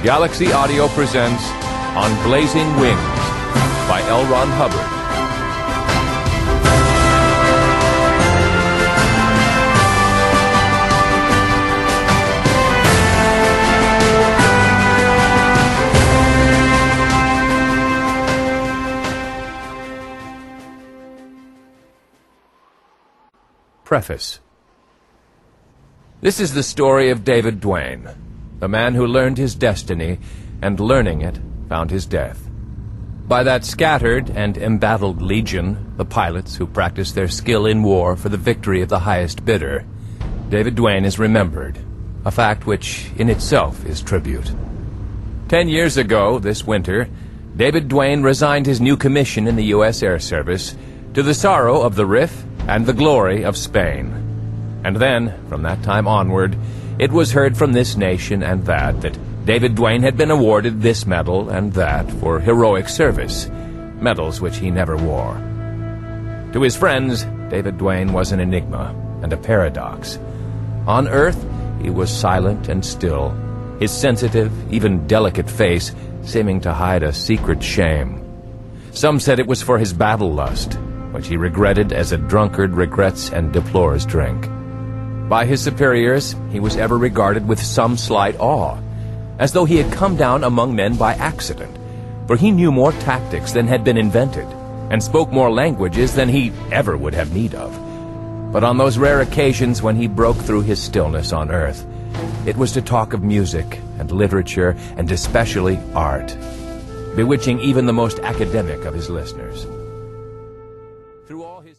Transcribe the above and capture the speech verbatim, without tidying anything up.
Galaxy Audio presents On Blazing Wings by L. Ron Hubbard. Preface. This is the story of David Duane, a man who learned his destiny, and learning it, found his death. By that scattered and embattled legion, the pilots who practiced their skill in war for the victory of the highest bidder, David Duane is remembered, a fact which in itself is tribute. Ten years ago, this winter, David Duane resigned his new commission in the U S Air Service to the sorrow of the R I F and the glory of Spain. And then, from that time onward, it was heard from this nation and that that David Duane had been awarded this medal and that for heroic service, medals which he never wore. To his friends, David Duane was an enigma and a paradox. On Earth, he was silent and still, his sensitive, even delicate face seeming to hide a secret shame. Some said it was for his battle lust, which he regretted as a drunkard regrets and deplores drink. By his superiors, he was ever regarded with some slight awe, as though he had come down among men by accident, for he knew more tactics than had been invented, and spoke more languages than he ever would have need of. But on those rare occasions when he broke through his stillness on earth, it was to talk of music and literature, and especially art, bewitching even the most academic of his listeners.